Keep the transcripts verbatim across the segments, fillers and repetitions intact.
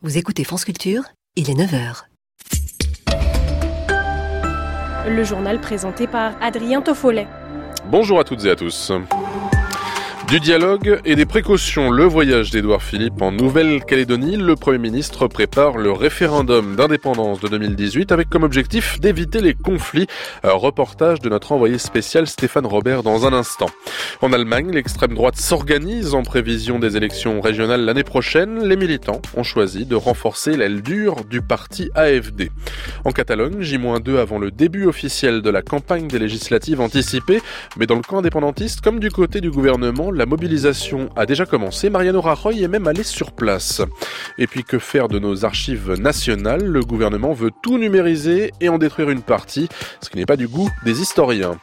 Vous écoutez France Culture, il est neuf heures. Le journal présenté par Adrien Toffollet. Bonjour à toutes et à tous. Du dialogue et des précautions, le voyage d'Édouard Philippe en Nouvelle-Calédonie. Le Premier ministre prépare le référendum d'indépendance de deux mille dix-huit avec comme objectif d'éviter les conflits. Un reportage de notre envoyé spécial Stéphane Robert dans un instant. En Allemagne, l'extrême droite s'organise en prévision des élections régionales l'année prochaine. Les militants ont choisi de renforcer l'aile dure du parti A F D. En Catalogne, J moins deux avant le début officiel de la campagne des législatives anticipées. Mais dans le camp indépendantiste comme du côté du gouvernement, la mobilisation a déjà commencé. Mariano Rajoy est même allé sur place. Et puis que faire de nos archives nationales ? Le gouvernement veut tout numériser et en détruire une partie, ce qui n'est pas du goût des historiens.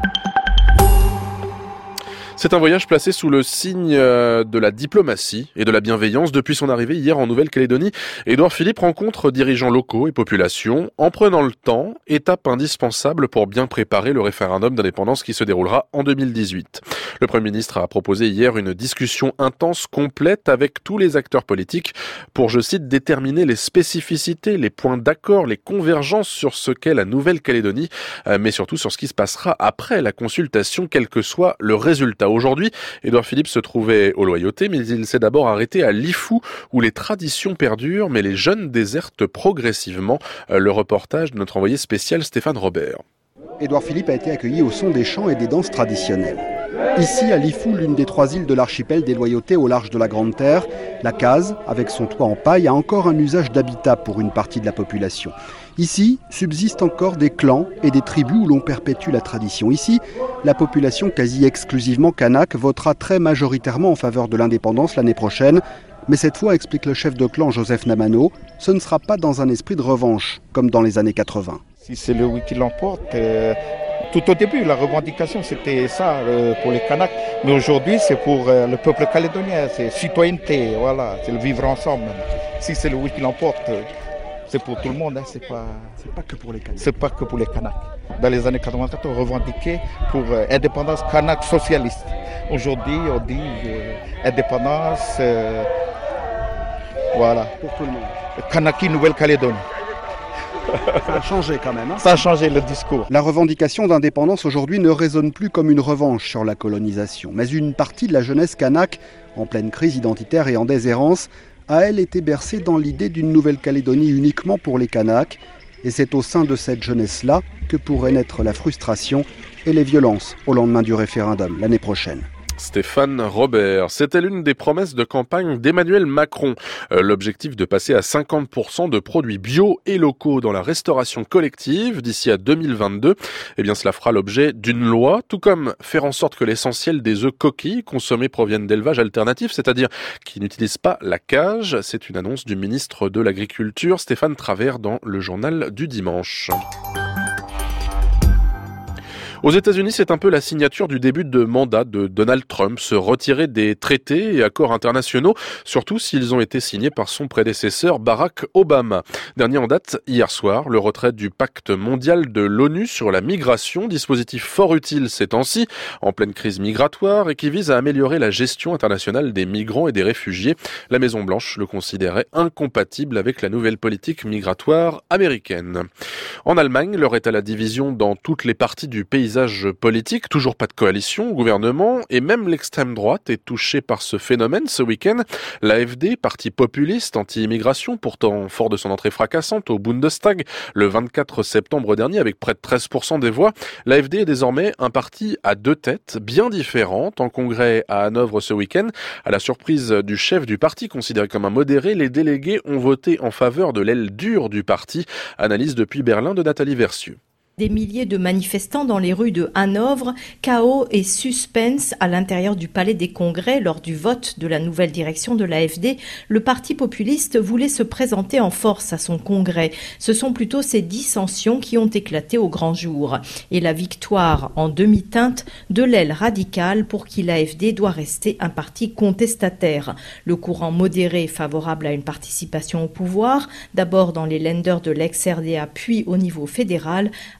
C'est un voyage placé sous le signe de la diplomatie et de la bienveillance. Depuis son arrivée hier en Nouvelle-Calédonie, Édouard Philippe rencontre dirigeants locaux et populations en prenant le temps, étape indispensable pour bien préparer le référendum d'indépendance qui se déroulera en deux mille dix-huit. Le Premier ministre a proposé hier une discussion intense, complète avec tous les acteurs politiques pour, je cite, déterminer les spécificités, les points d'accord, les convergences sur ce qu'est la Nouvelle-Calédonie, mais surtout sur ce qui se passera après la consultation, quel que soit le résultat. Aujourd'hui, Édouard Philippe se trouvait aux Loyautés, mais il s'est d'abord arrêté à Lifou, où les traditions perdurent, mais les jeunes désertent progressivement. Le reportage de notre envoyé spécial Stéphane Robert. Édouard Philippe a été accueilli au son des chants et des danses traditionnelles. Ici, à Lifou, l'une des trois îles de l'archipel des Loyautés au large de la Grande Terre, la case, avec son toit en paille, a encore un usage d'habitat pour une partie de la population. Ici, subsistent encore des clans et des tribus où l'on perpétue la tradition. Ici, la population quasi exclusivement kanak votera très majoritairement en faveur de l'indépendance l'année prochaine. Mais cette fois, explique le chef de clan Joseph Namano, ce ne sera pas dans un esprit de revanche, comme dans les années quatre-vingts. Si c'est le oui qui l'emporte, euh, tout au début, la revendication, c'était ça euh, pour les Kanaks. Mais aujourd'hui, c'est pour euh, le peuple calédonien, c'est citoyenneté, voilà, c'est le vivre ensemble. Si c'est le oui qui l'emporte, euh, c'est pour tout le monde, hein, c'est pas, c'est pas que pour les Kanaks. C'est pas que pour les Kanaks. Dans les années quatre-vingt-quatre, on revendiquait pour euh, indépendance kanak socialiste. Aujourd'hui, on dit euh, indépendance, euh, voilà. Pour tout le monde. Kanaki Nouvelle-Calédonie. Ça a changé quand même. Hein. Ça a changé le discours. La revendication d'indépendance aujourd'hui ne résonne plus comme une revanche sur la colonisation. Mais une partie de la jeunesse kanak, en pleine crise identitaire et en déshérence, a elle été bercée dans l'idée d'une Nouvelle-Calédonie uniquement pour les Kanaks. Et c'est au sein de cette jeunesse-là que pourrait naître la frustration et les violences au lendemain du référendum l'année prochaine. Stéphane Robert, c'était l'une des promesses de campagne d'Emmanuel Macron. Euh, l'objectif de passer à cinquante pour cent de produits bio et locaux dans la restauration collective d'ici à deux mille vingt-deux. Eh bien, cela fera l'objet d'une loi, tout comme faire en sorte que l'essentiel des œufs coquilles consommés proviennent d'élevages alternatifs, c'est-à-dire qui n'utilisent pas la cage. C'est une annonce du ministre de l'Agriculture, Stéphane Travert, dans le journal du dimanche. Aux États-Unis, c'est un peu la signature du début de mandat de Donald Trump, se retirer des traités et accords internationaux, surtout s'ils ont été signés par son prédécesseur Barack Obama. Dernier en date, hier soir, le retrait du pacte mondial de l'ONU sur la migration, dispositif fort utile ces temps-ci, en pleine crise migratoire et qui vise à améliorer la gestion internationale des migrants et des réfugiés. La Maison-Blanche le considérait incompatible avec la nouvelle politique migratoire américaine. En Allemagne, l'heure est à la division dans toutes les parties du pays politique, toujours pas de coalition au gouvernement et même l'extrême droite est touchée par ce phénomène ce week-end. L'A F D, parti populiste anti-immigration, pourtant fort de son entrée fracassante au Bundestag le vingt-quatre septembre dernier avec près de treize pour cent des voix, l'A F D est désormais un parti à deux têtes bien différentes. En congrès à Hanovre ce week-end, à la surprise du chef du parti considéré comme un modéré, les délégués ont voté en faveur de l'aile dure du parti. Analyse depuis Berlin de Nathalie Versieux. Des milliers de manifestants dans les rues de Hanovre, chaos et suspense à l'intérieur du palais des congrès lors du vote de la nouvelle direction de l'A F D. Le parti populiste voulait se présenter en force à son congrès. Ce sont plutôt ces dissensions qui ont éclaté au grand jour. Et la victoire en demi-teinte de l'aile radicale pour qui l'A F D doit rester un parti contestataire. Le courant modéré favorable à une participation au pouvoir, d'abord dans les lenders de l'ex-R D A puis au niveau fédéral,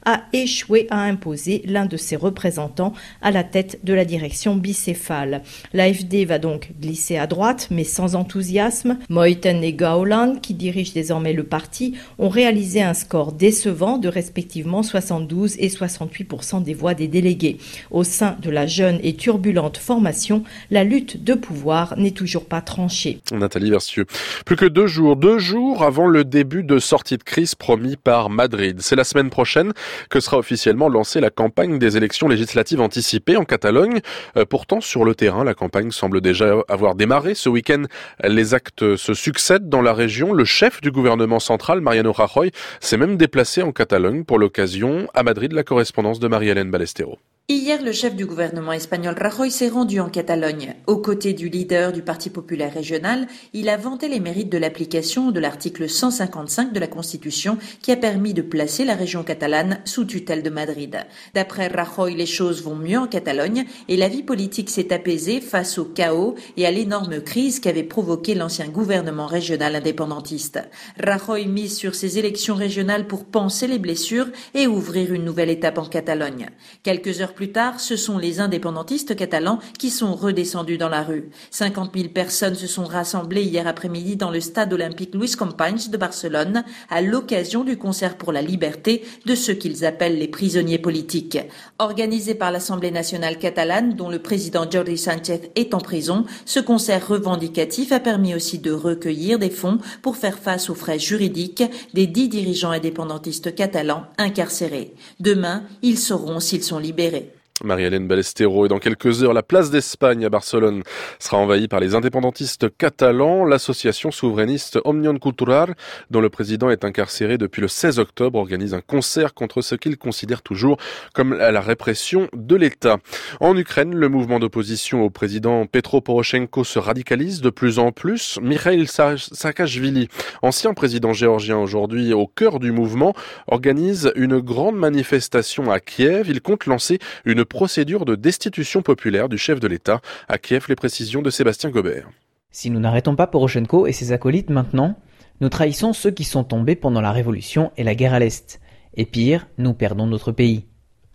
a échoué à imposer l'un de ses représentants à la tête de la direction bicéphale. L'A F D va donc glisser à droite, mais sans enthousiasme. Moiten et Gauland, qui dirigent désormais le parti, ont réalisé un score décevant de respectivement soixante-douze et soixante-huit pour cent des voix des délégués. Au sein de la jeune et turbulente formation, la lutte de pouvoir n'est toujours pas tranchée. Nathalie Versieux. Plus que deux jours, deux jours avant le début de sortie de crise promis par Madrid. C'est la semaine prochaine que sera officiellement lancée la campagne des élections législatives anticipées en Catalogne. Euh, pourtant, sur le terrain, la campagne semble déjà avoir démarré. Ce week-end, les actes se succèdent dans la région. Le chef du gouvernement central, Mariano Rajoy, s'est même déplacé en Catalogne pour l'occasion. À Madrid, la correspondance de Marie-Hélène Ballestero. Hier, le chef du gouvernement espagnol Rajoy s'est rendu en Catalogne. Aux côtés du leader du Parti populaire régional, il a vanté les mérites de l'application de l'article cent cinquante-cinq de la Constitution qui a permis de placer la région catalane sous tutelle de Madrid. D'après Rajoy, les choses vont mieux en Catalogne et la vie politique s'est apaisée face au chaos et à l'énorme crise qu'avait provoqué l'ancien gouvernement régional indépendantiste. Rajoy mise sur ces élections régionales pour panser les blessures et ouvrir une nouvelle étape en Catalogne. Quelques heures plus tard, ce sont les indépendantistes catalans qui sont redescendus dans la rue. cinquante mille personnes se sont rassemblées hier après-midi dans le stade olympique Luis Companys de Barcelone à l'occasion du concert pour la liberté de ceux qu'ils appellent les prisonniers politiques. Organisé par l'Assemblée nationale catalane, dont le président Jordi Sánchez est en prison, ce concert revendicatif a permis aussi de recueillir des fonds pour faire face aux frais juridiques des dix dirigeants indépendantistes catalans incarcérés. Demain, ils sauront s'ils sont libérés. Marie-Hélène Ballestero. Et dans quelques heures, la place d'Espagne à Barcelone sera envahie par les indépendantistes catalans. L'association souverainiste Òmnium Cultural, dont le président est incarcéré depuis le seize octobre, organise un concert contre ce qu'il considère toujours comme la répression de l'État. En Ukraine, le mouvement d'opposition au président Petro Poroshenko se radicalise de plus en plus. Mikhail Saakashvili, ancien président géorgien aujourd'hui au cœur du mouvement, organise une grande manifestation à Kiev. Il compte lancer une procédure de destitution populaire du chef de l'État. À Kiev, les précisions de Sébastien Gobert. Si nous n'arrêtons pas Poroshenko et ses acolytes maintenant, nous trahissons ceux qui sont tombés pendant la révolution et la guerre à l'Est. Et pire, nous perdons notre pays.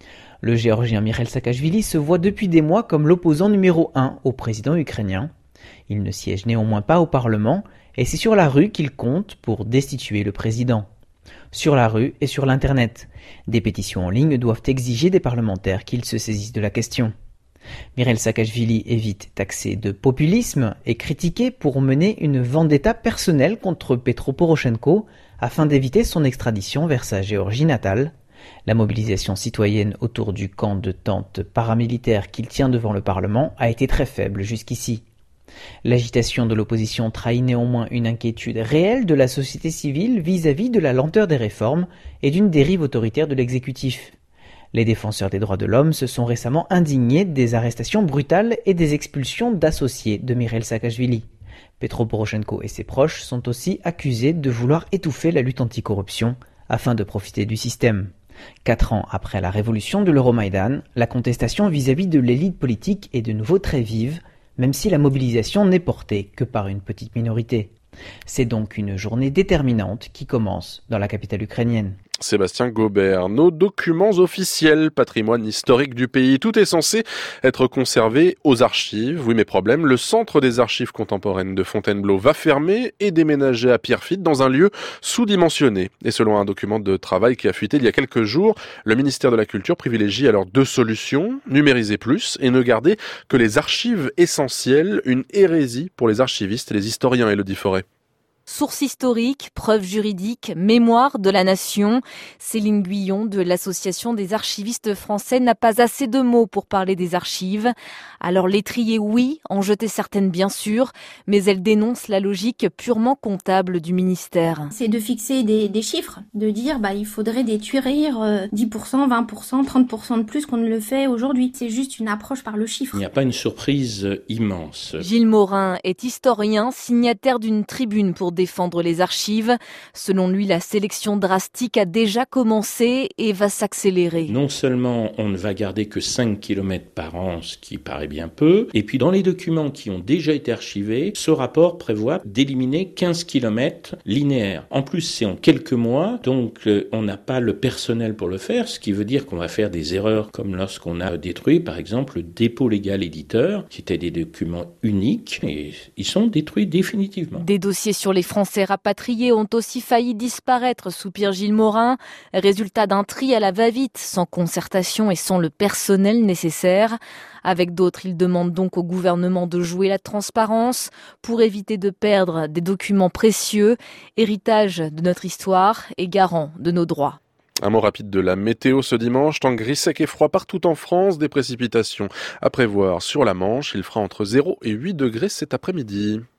Le géorgien Mikhail Saakashvili se voit depuis des mois comme l'opposant numéro un au président ukrainien. Il ne siège néanmoins pas au Parlement et c'est sur la rue qu'il compte pour destituer le président. Sur la rue et sur l'Internet. Des pétitions en ligne doivent exiger des parlementaires qu'ils se saisissent de la question. Mikhail Saakashvili est vite taxé de populisme et critiqué pour mener une vendetta personnelle contre Petro Poroshenko afin d'éviter son extradition vers sa Géorgie natale. La mobilisation citoyenne autour du camp de tente paramilitaire qu'il tient devant le Parlement a été très faible jusqu'ici. L'agitation de l'opposition trahit néanmoins une inquiétude réelle de la société civile vis-à-vis de la lenteur des réformes et d'une dérive autoritaire de l'exécutif. Les défenseurs des droits de l'homme se sont récemment indignés des arrestations brutales et des expulsions d'associés de Mikhail Saakashvili. Petro Poroshenko et ses proches sont aussi accusés de vouloir étouffer la lutte anticorruption afin de profiter du système. Quatre ans après la révolution de l'Euromaïdan, la contestation vis-à-vis de l'élite politique est de nouveau très vive, même si la mobilisation n'est portée que par une petite minorité. C'est donc une journée déterminante qui commence dans la capitale ukrainienne. Sébastien Gobert. Nos documents officiels, patrimoine historique du pays, tout est censé être conservé aux archives. Oui, mais problème, le centre des archives contemporaines de Fontainebleau va fermer et déménager à Pierrefitte dans un lieu sous-dimensionné. Et selon un document de travail qui a fuité il y a quelques jours, le ministère de la Culture privilégie alors deux solutions, numériser plus et ne garder que les archives essentielles, une hérésie pour les archivistes et les historiens, Élodie Forêt. Sources historiques, preuves juridiques, mémoire de la nation. Céline Guyon de l'Association des archivistes français n'a pas assez de mots pour parler des archives. Alors les trier, oui, en jeter certaines bien sûr, mais elle dénonce la logique purement comptable du ministère. C'est de fixer des, des chiffres, de dire bah il faudrait détruire euh, dix pour cent, vingt pour cent, trente pour cent de plus qu'on ne le fait aujourd'hui. C'est juste une approche par le chiffre. Il n'y a pas une surprise immense. Gilles Morin est historien, signataire d'une tribune pour défendre les archives. Selon lui, la sélection drastique a déjà commencé et va s'accélérer. Non seulement on ne va garder que cinq kilomètres par an, ce qui paraît bien peu, et puis dans les documents qui ont déjà été archivés, ce rapport prévoit d'éliminer quinze kilomètres linéaires. En plus, c'est en quelques mois, donc euh, on n'a pas le personnel pour le faire, ce qui veut dire qu'on va faire des erreurs comme lorsqu'on a détruit, par exemple, le dépôt légal éditeur, qui étaient des documents uniques, et ils sont détruits définitivement. Des dossiers sur les Français rapatriés ont aussi failli disparaître, soupire Gilles Morin. Résultat d'un tri à la va-vite, sans concertation et sans le personnel nécessaire. Avec d'autres, il demande donc au gouvernement de jouer la transparence pour éviter de perdre des documents précieux, héritage de notre histoire et garant de nos droits. Un mot rapide de la météo ce dimanche, temps gris sec et froid partout en France, des précipitations à prévoir sur la Manche. Il fera entre zéro et huit degrés cet après-midi.